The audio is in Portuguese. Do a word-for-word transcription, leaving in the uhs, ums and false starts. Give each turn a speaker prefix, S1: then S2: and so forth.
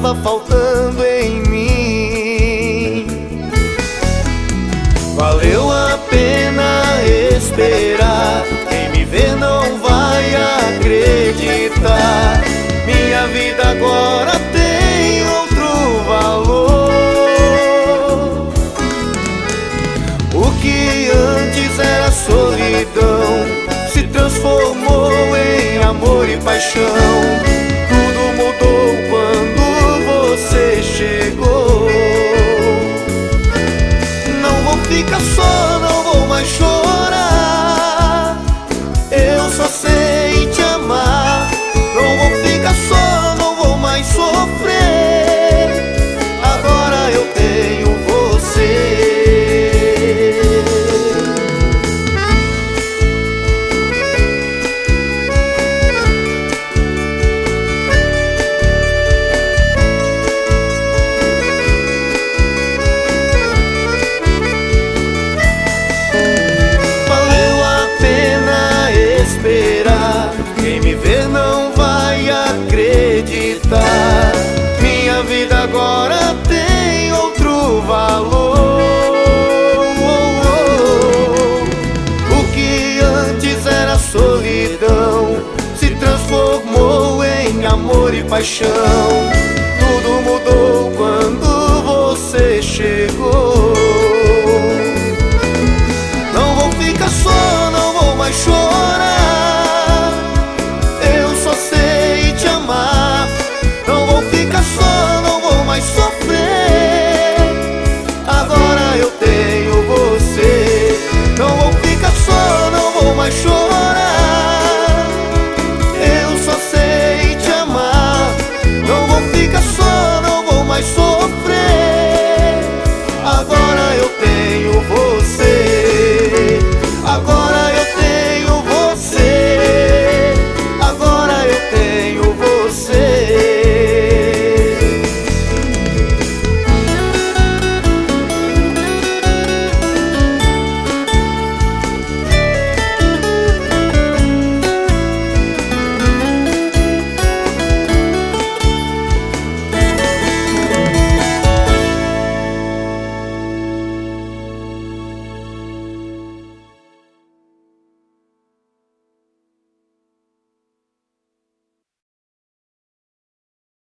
S1: estava faltando em mim. Valeu a pena esperar, quem me vê não vai acreditar. Minha vida agora tem outro valor. O que antes era solidão se transformou em amor e paixão. Tudo mudou quando você chegou. Não vou ficar só, não vou mais chorar. Eu só sei te amar. Não vou ficar só, não vou mais sofrer. Agora eu tenho você. Quem me vê não vai acreditar. Minha vida agora tem outro valor. O que antes era solidão se transformou em amor e paixão.